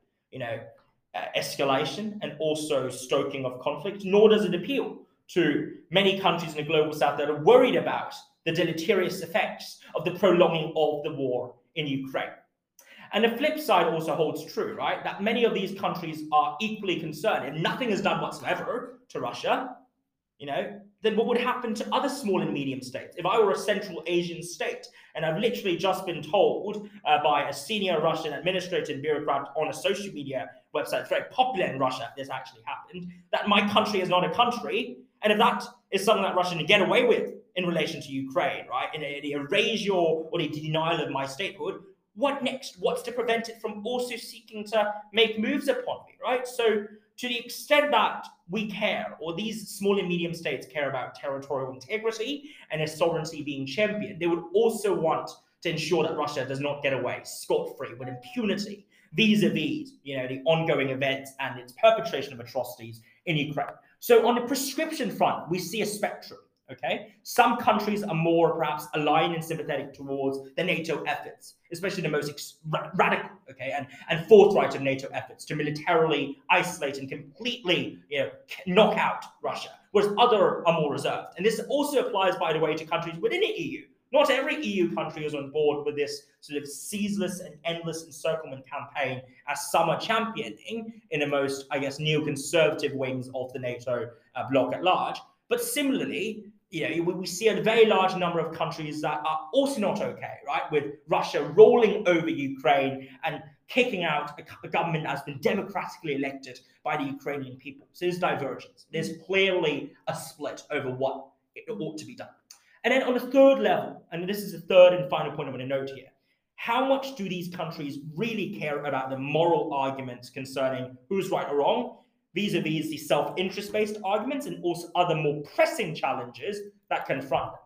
escalation and also stoking of conflict, nor does it appeal to many countries in the global south that are worried about the deleterious effects of the prolonging of the war in Ukraine. And the flip side also holds true, right? That many of these countries are equally concerned. If nothing is done whatsoever to Russia, then what would happen to other small and medium states? If I were a Central Asian state, and I've literally just been told by a senior Russian administrative bureaucrat on a social media website, it's very popular in Russia, this actually happened, that my country is not a country, and if that is something that Russia can get away with in relation to Ukraine, right, in the erasure or the denial of my statehood, what next? What's to prevent it from also seeking to make moves upon me, right? So to the extent that we care, or these small and medium states care about territorial integrity and their sovereignty being championed, they would also want to ensure that Russia does not get away scot-free with impunity vis-a-vis, the ongoing events and its perpetration of atrocities in Ukraine. So on the prescription front, we see a spectrum. Okay, some countries are more perhaps aligned and sympathetic towards the NATO efforts, especially the most radical, and forthright of NATO efforts to militarily isolate and completely, knock out Russia, whereas others are more reserved. And this also applies, by the way, to countries within the EU. Not every EU country is on board with this sort of ceaseless and endless encirclement campaign, as some are championing in the most, neoconservative wings of the NATO bloc at large. But similarly, we see a very large number of countries that are also not okay, right, with Russia rolling over Ukraine and kicking out a government that has been democratically elected by the Ukrainian people. So there's divergence. There's clearly a split over what it ought to be done. And then on the third level, and this is the third and final point I'm going to note here, how much do these countries really care about the moral arguments concerning who's right or wrong, vis-a-vis the self-interest-based arguments and also other more pressing challenges that confront them?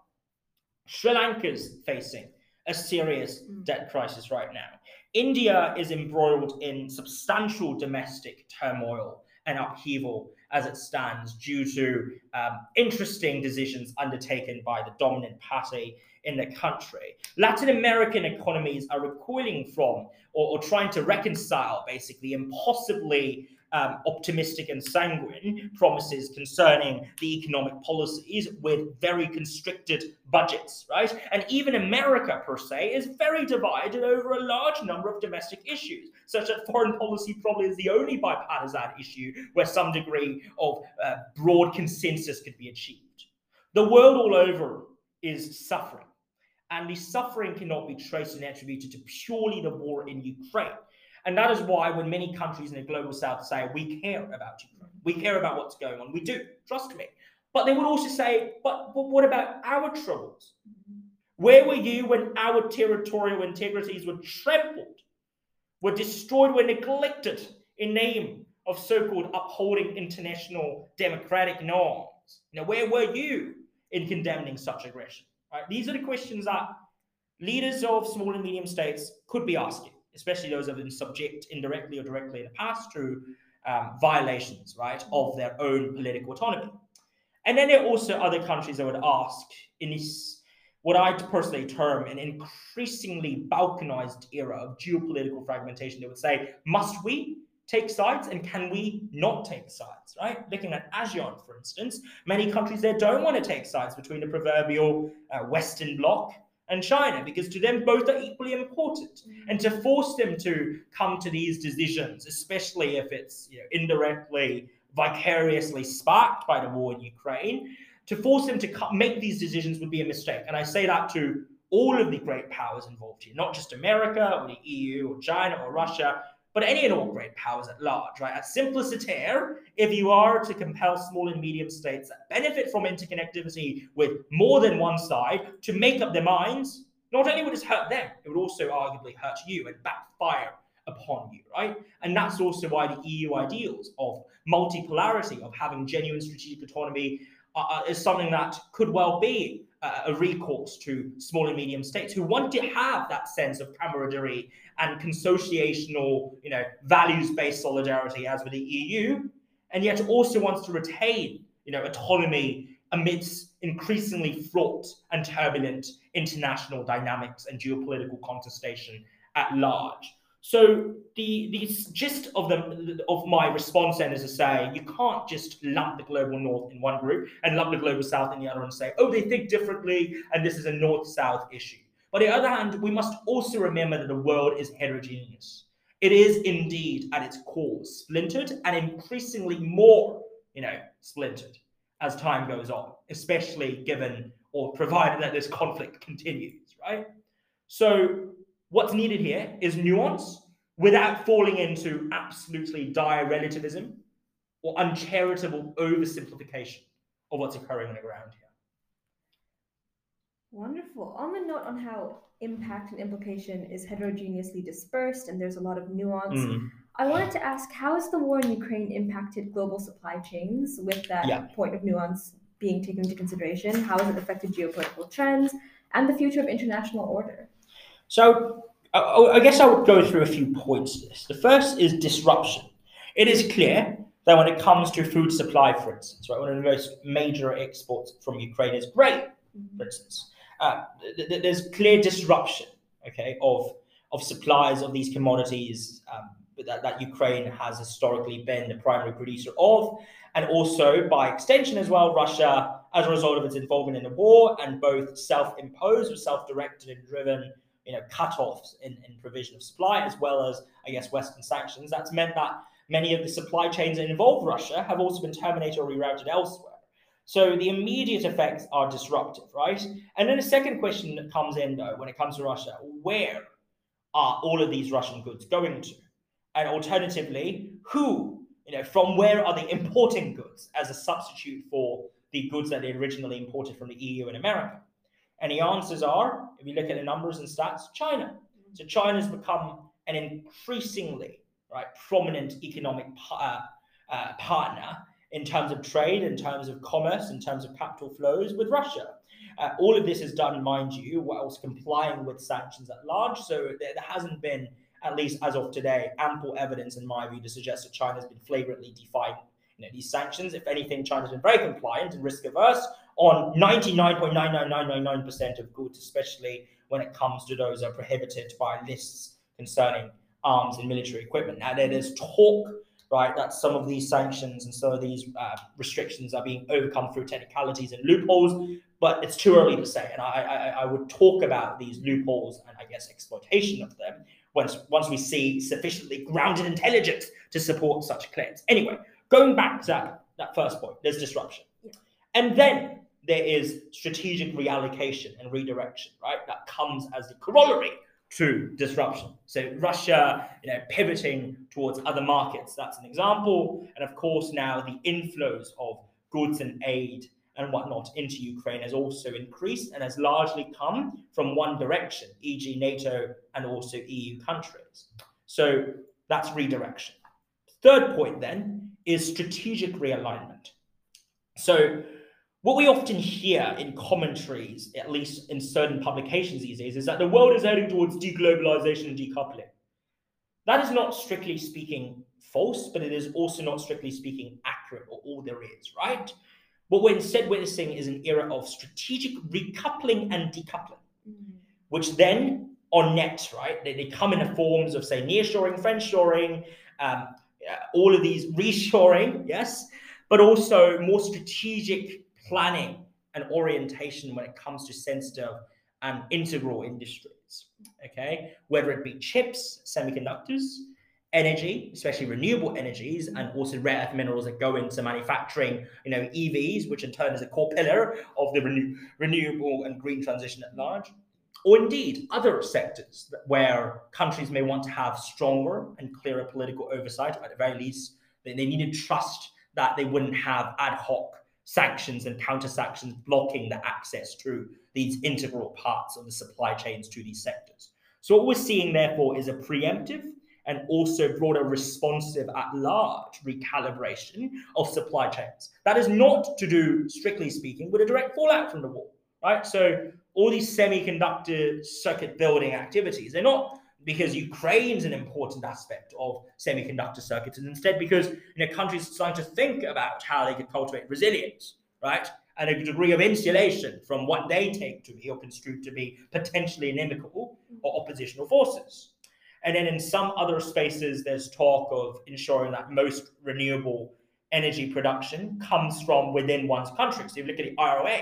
Sri Lanka's facing a serious debt crisis right now. India is embroiled in substantial domestic turmoil and upheaval as it stands due to interesting decisions undertaken by the dominant party in the country. Latin American economies are recoiling from or trying to reconcile basically impossibly optimistic and sanguine promises concerning the economic policies with very constricted budgets, right? And even America, per se, is very divided over a large number of domestic issues, such that foreign policy probably is the only bipartisan issue where some degree of broad consensus could be achieved. The world all over is suffering, and the suffering cannot be traced and attributed to purely the war in Ukraine. And that is why when many countries in the global south say, we care about Ukraine, we care about what's going on, we do, trust me. But they would also say, but what about our troubles? Where were you when our territorial integrities were trampled, were destroyed, were neglected in name of so-called upholding international democratic norms? Where were you in condemning such aggression? Right? These are the questions that leaders of small and medium states could be asking, especially those that have been subject indirectly or directly in the past to violations, right, of their own political autonomy. And then there are also other countries that would ask in this, what I personally term an increasingly balkanized era of geopolitical fragmentation. They would say, must we take sides and can we not take sides, right? Looking at ASEAN, for instance, many countries there don't want to take sides between the proverbial Western bloc and China, because to them both are equally important. And to force them to come to these decisions, especially if it's indirectly, vicariously sparked by the war in Ukraine, to force them to make these decisions would be a mistake. And I say that to all of the great powers involved here, not just America or the EU or China or Russia, but any and all great powers at large, right? At simpliciter, if you are to compel small and medium states that benefit from interconnectivity with more than one side to make up their minds, not only would it hurt them, it would also arguably hurt you and backfire upon you, right? And that's also why the EU ideals of multipolarity, of having genuine strategic autonomy, is something that could well be a recourse to small and medium states who want to have that sense of camaraderie and consociational, values-based solidarity as with the EU, and yet also wants to retain, autonomy amidst increasingly fraught and turbulent international dynamics and geopolitical contestation at large. So the gist of my response then is to say, you can't just lump the global north in one group and lump the global south in the other and say, oh, they think differently and this is a north-south issue. But on the other hand, we must also remember that the world is heterogeneous. It is indeed at its core splintered and increasingly more, splintered as time goes on, especially given or provided that this conflict continues, right? So what's needed here is nuance without falling into absolutely dire relativism or uncharitable oversimplification of what's occurring on the ground here. Wonderful. On the note on how impact and implication is heterogeneously dispersed and there's a lot of nuance, I wanted to ask, how has the war in Ukraine impacted global supply chains with that point of nuance being taken into consideration? How has it affected geopolitical trends and the future of international order? So I guess I would go through a few points of this. The first is disruption. It is clear that when it comes to food supply, for instance, right, one of the most major exports from Ukraine is grain, for instance. There's clear disruption, of supplies of these commodities that Ukraine has historically been the primary producer of, and also by extension as well, Russia, as a result of its involvement in the war and both self-imposed or self-directed and driven, cut-offs in provision of supply, as well as, I guess, Western sanctions. That's meant that many of the supply chains that involve Russia have also been terminated or rerouted elsewhere. So the immediate effects are disruptive, right? And then the second question that comes in, though, when it comes to Russia, where are all of these Russian goods going to? And alternatively, who, from where are they importing goods as a substitute for the goods that they originally imported from the EU and America? And the answers are, if you look at the numbers and stats, China. So China has become an increasingly prominent economic partner in terms of trade, in terms of commerce, in terms of capital flows with Russia. All of this is done, mind you, whilst complying with sanctions at large. So there hasn't been, at least as of today, ample evidence, in my view, to suggest that China has been flagrantly defying these sanctions. If anything, China's been very compliant and risk averse on 99.99999% of goods, especially when it comes to those that are prohibited by lists concerning arms and military equipment. Now, there's talk, that some of these sanctions and some of these restrictions are being overcome through technicalities and loopholes, but it's too early to say. And I would talk about these loopholes and, I guess, exploitation of them once we see sufficiently grounded intelligence to support such claims. Anyway, going back to that first point, there's disruption. Yeah. And then there is strategic reallocation and redirection, that comes as the corollary to disruption. So Russia, pivoting towards other markets, that's an example. And of course, now the inflows of goods and aid and whatnot into Ukraine has also increased and has largely come from one direction, e.g. NATO and also EU countries. So that's redirection. Third point then is strategic realignment. So what we often hear in commentaries, at least in certain publications these days, is that the world is heading towards deglobalization and decoupling. That is not strictly speaking false, but it is also not strictly speaking accurate or all there is, right? What we're instead witnessing is an era of strategic recoupling and decoupling, which then on net, they come in the forms of, say, nearshoring, friendshoring, all of these reshoring, yes, but also more strategic planning and orientation when it comes to sensitive and integral industries, whether it be chips, semiconductors, energy, especially renewable energies, and also rare earth minerals that go into manufacturing, EVs, which in turn is a core pillar of the renewable and green transition at large, or indeed other sectors where countries may want to have stronger and clearer political oversight. At the very least, they needed trust that they wouldn't have ad hoc sanctions and counter sanctions blocking the access to these integral parts of the supply chains to these sectors. So what we're seeing, therefore, is a preemptive and also broader responsive at large recalibration of supply chains. That is not to do, strictly speaking, with a direct fallout from the war, So all these semiconductor circuit building activities, they're not because Ukraine's an important aspect of semiconductor circuits, and instead because countries are starting to think about how they could cultivate resilience, and a degree of insulation from what they take to be or construed to be potentially inimical or oppositional forces. And then in some other spaces, there's talk of ensuring that most renewable energy production comes from within one's country. So you look at the IRA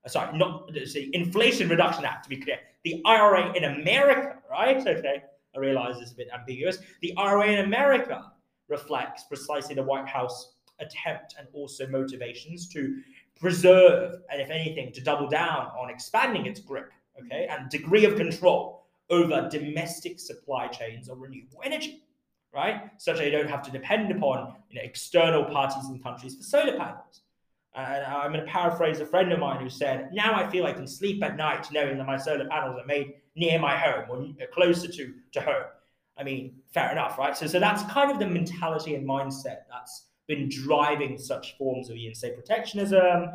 not the Inflation Reduction Act, to be clear. The IRA in America, right? Okay, I realize it's a bit ambiguous. The IRA in America reflects precisely the White House attempt and also motivations to preserve, and if anything, to double down on expanding its grip, okay, and degree of control over domestic supply chains of renewable energy, right? Such that you don't have to depend upon external parties and countries for solar panels. And I'm going to paraphrase a friend of mine who said, now I feel I can sleep at night knowing that my solar panels are made near my home or closer to home. I mean, fair enough, right? So that's kind of the mentality and mindset that's been driving such forms of, say, protectionism,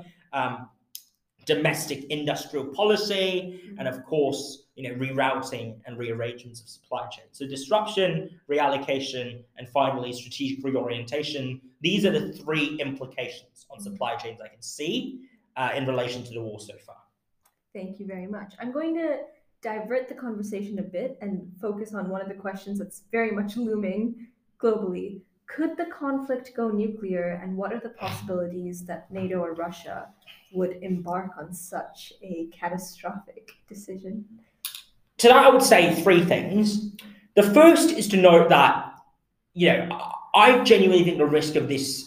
domestic industrial policy, and of course, rerouting and rearrangements of supply chains. So disruption, reallocation, and finally strategic reorientation. These are the three implications on supply chains I can see in relation to the war so far. Thank you very much. I'm going to divert the conversation a bit and focus on one of the questions that's very much looming globally. Could the conflict go nuclear, and what are the possibilities that NATO or Russia would embark on such a catastrophic decision? To that, I would say three things. The first is to note that, I genuinely think the risk of this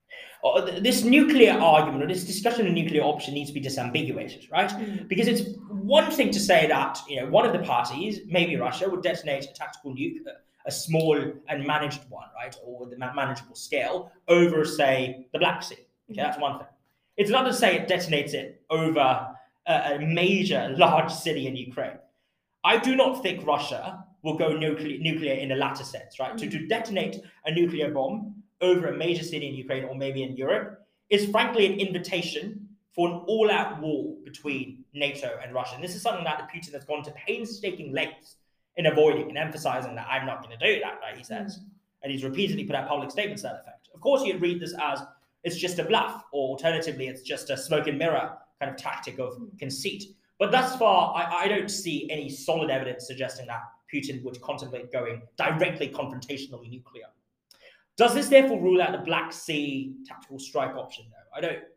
nuclear argument or this discussion of nuclear option needs to be disambiguated, right? Because it's one thing to say that, one of the parties, maybe Russia, would detonate a tactical nuke, a small and managed one, right, or the manageable scale over, say, the Black Sea. Okay, that's one thing. It's another to say it detonates it over a major, large city in Ukraine. I do not think Russia will go nuclear in the latter sense, right? To detonate a nuclear bomb over a major city in Ukraine or maybe in Europe is frankly an invitation for an all-out war between NATO and Russia. And this is something that Putin has gone to painstaking lengths in avoiding and emphasizing that I'm not going to do that, right, he says. And he's repeatedly put out public statements to that effect. Of course, you'd read this as it's just a bluff, or alternatively, it's just a smoke and mirror kind of tactic of conceit. But thus far, I don't see any solid evidence suggesting that Putin would contemplate going directly confrontationally nuclear. Does this therefore rule out the Black Sea tactical strike option, though? I don't,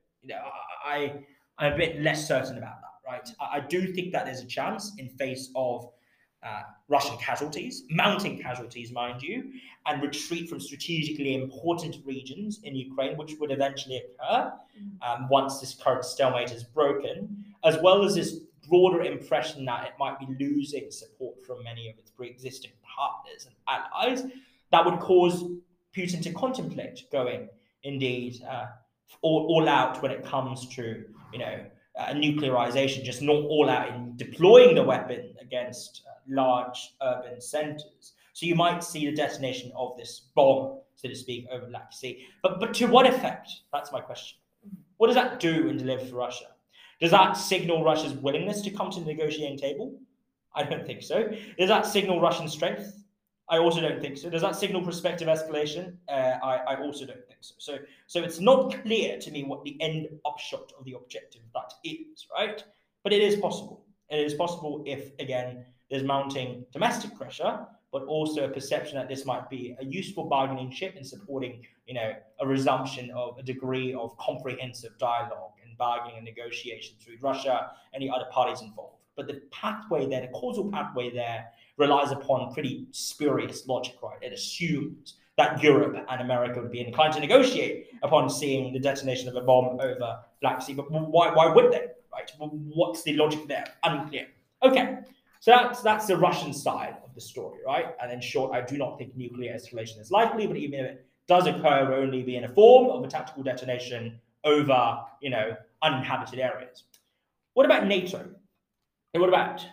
I'm a bit less certain about that, right? I do think that there's a chance in face of Russian casualties, mounting casualties, mind you, and retreat from strategically important regions in Ukraine, which would eventually occur once this current stalemate is broken, as well as this broader impression that it might be losing support from many of its pre-existing partners and allies, that would cause Putin to contemplate going, indeed, all out when it comes to, nuclearization, just not all out in deploying the weapon against large urban centers. So you might see the detonation of this bomb, so to speak, over the Black Sea. But to what effect? That's my question. What does that do and deliver for Russia? Does that signal Russia's willingness to come to the negotiating table? I don't think so. Does that signal Russian strength? I also don't think so. Does that signal prospective escalation? I also don't think so. So it's not clear to me what the end upshot of the objective of that is, right? But it is possible. It is possible if, again, there's mounting domestic pressure, but also a perception that this might be a useful bargaining chip in supporting, a resumption of a degree of comprehensive dialogue and bargaining and negotiations with Russia and the other parties involved. But the pathway there, the causal pathway there, relies upon pretty spurious logic, right? It assumes that Europe and America would be inclined to negotiate upon seeing the detonation of a bomb over Black Sea. But why would they, right? What's the logic there? Unclear. Okay, so that's the Russian side of the story, right? And in short, I do not think nuclear escalation is likely, but even if it does occur, it will only be in a form of a tactical detonation over, uninhabited areas. What about NATO? And what about,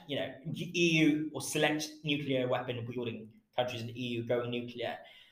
EU or select nuclear weapon wielding countries in the EU going nuclear?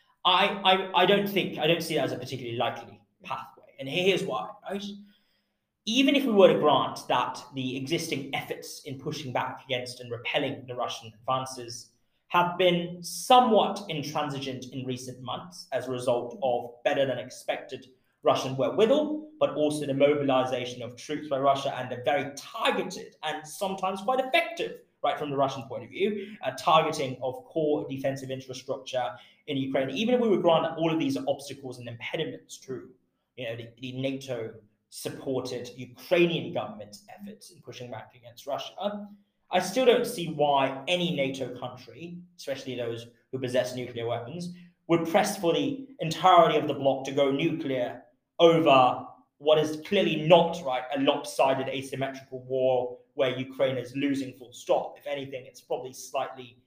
I don't see that as a particularly likely pathway. And here's why, right? Even if we were to grant that the existing efforts in pushing back against and repelling the Russian advances have been somewhat intransigent in recent months as a result of better than expected Russian wherewithal, but also the mobilization of troops by Russia and a very targeted and sometimes quite effective, right, from the Russian point of view, targeting of core defensive infrastructure in Ukraine. Even if we would grant that all of these are obstacles and impediments to, the NATO supported Ukrainian government's efforts in pushing back against Russia, I still don't see why any NATO country, especially those who possess nuclear weapons, would press for the entirety of the bloc to go nuclear over what is clearly not, right, a lopsided asymmetrical war where Ukraine is losing full stop. If anything, it's probably slightly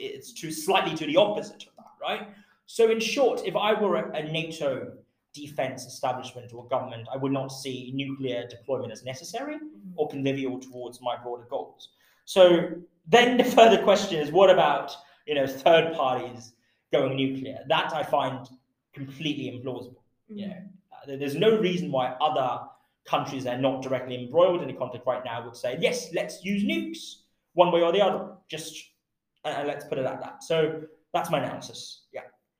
to the opposite of that, right? So in short, if I were a NATO defense establishment or government, I would not see nuclear deployment as necessary or convivial towards my broader goals. So then the further question is, what about, third parties going nuclear? That I find completely implausible. There's no reason why other countries that are not directly embroiled in the conflict right now would say, yes, let's use nukes one way or the other. Just let's put it at that. So that's my analysis. Yeah.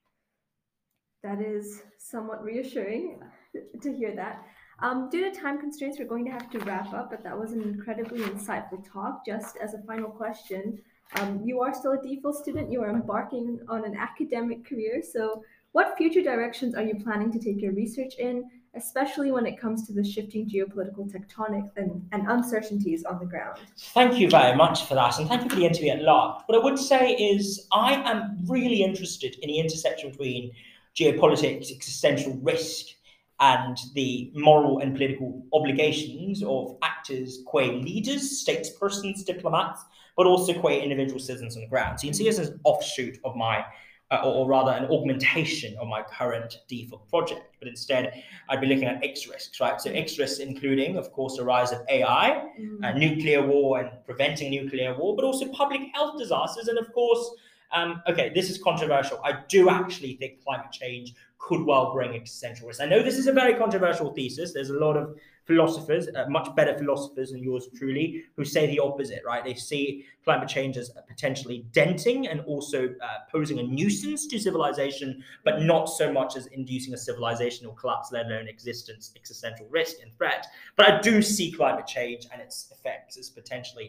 That is somewhat reassuring to hear that. Due to time constraints, we're going to have to wrap up, but that was an incredibly insightful talk. Just as a final question, you are still a DPhil student. You are embarking on an academic career. So what future directions are you planning to take your research in, especially when it comes to the shifting geopolitical tectonics and uncertainties on the ground? Thank you very much for that, and thank you for the interview at large. What I would say is I am really interested in the intersection between geopolitics, existential risk, and the moral and political obligations of actors, qua leaders, statespersons, diplomats, but also qua individual citizens on the ground. So you can see this as an offshoot of my, or rather an augmentation of my current DPhil project. But instead, I'd be looking at X risks, right? So X risks including, of course, the rise of AI, nuclear war and preventing nuclear war, but also public health disasters, and of course, okay, this is controversial. I do actually think climate change could well bring existential risk. I know this is a very controversial thesis. There's a lot of philosophers, much better philosophers than yours truly, who say the opposite, right? They see climate change as potentially denting and also posing a nuisance to civilization, but not so much as inducing a civilizational collapse, let alone existential risk and threat. But I do see climate change and its effects as potentially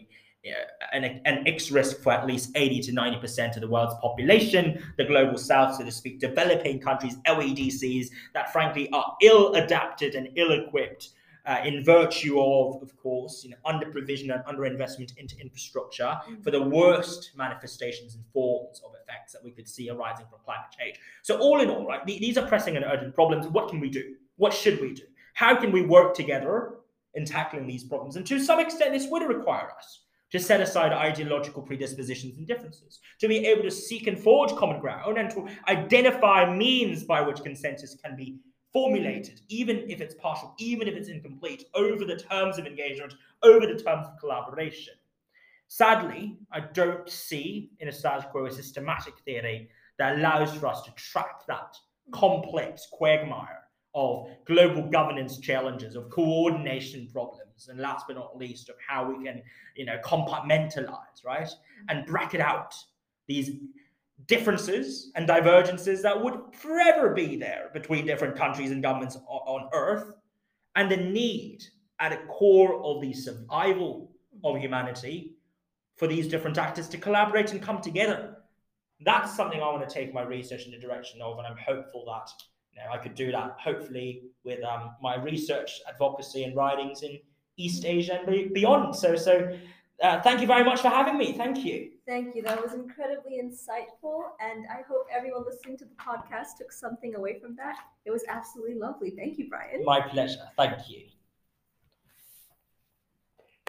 an X risk for at least 80 to 90% of the world's population, the global south, so to speak, developing countries, LEDCs, that frankly are ill-adapted and ill-equipped in virtue of course, under provision and underinvestment into infrastructure for the worst manifestations and forms of effects that we could see arising from climate change. So all in all, right, these are pressing and urgent problems. What can we do? What should we do? How can we work together in tackling these problems? And to some extent, this would require us to set aside ideological predispositions and differences, to be able to seek and forge common ground, and to identify means by which consensus can be formulated, even if it's partial, even if it's incomplete, over the terms of engagement, over the terms of collaboration. Sadly, I don't see in a status quo a systematic theory that allows for us to track that complex quagmire of global governance challenges, of coordination problems, and last but not least, of how we can, compartmentalize, right, and bracket out these differences and divergences that would forever be there between different countries and governments on Earth, and the need at the core of the survival of humanity for these different actors to collaborate and come together. That's something I want to take my research in the direction of, and I'm hopeful that I could do that, hopefully, with my research, advocacy, and writings in East Asia and beyond. So thank you very much for having me. Thank you. Thank you. That was incredibly insightful, and I hope everyone listening to the podcast took something away from that. It was absolutely lovely. Thank you, Brian. My pleasure. Thank you.